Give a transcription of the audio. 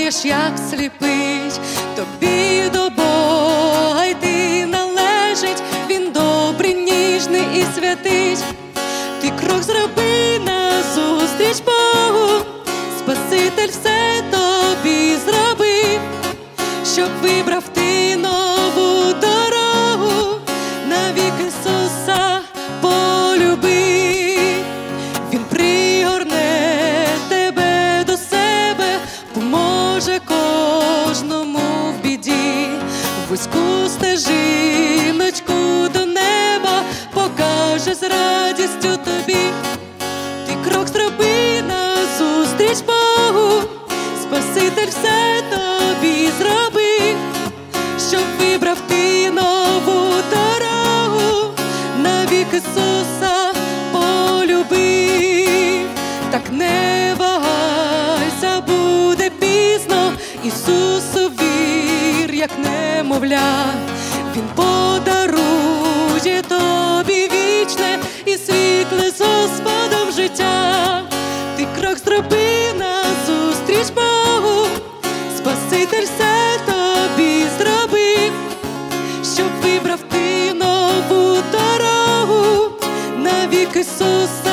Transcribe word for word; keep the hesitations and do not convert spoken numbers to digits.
йдеш, як сліпий, тобі до Бога йти належить, він добрий, ніжний і святий. Ти крок зроби назустріч Богу, Спаситель все тобі зробив, щоб вибрав ти нову дорогу, навік Ісуса полюбив. Він пригорне тебе до себе, поможе кожному в біді, вузьку стежиночку до неба покаже з радістю тобі. Ти крок зроби назустріч Богу, Спаситель все тобі зробив, щоб вибрав ти нову дорогу, навік Ісуса полюбив. Так не вагайся, буде пізно, Ісусу вір, як немовля. Він подарує тобі вічне і світле з Господом життя. Ти крок зроби назустріч Богу, Спаситель все тобі зробив, щоб вибрав ти нову дорогу, навік Ісуса